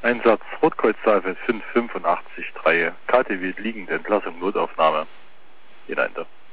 Einsatz Rotkreuzzahlfeld 585-3, KTW liegende Entlassung Notaufnahme. Jeder Enter.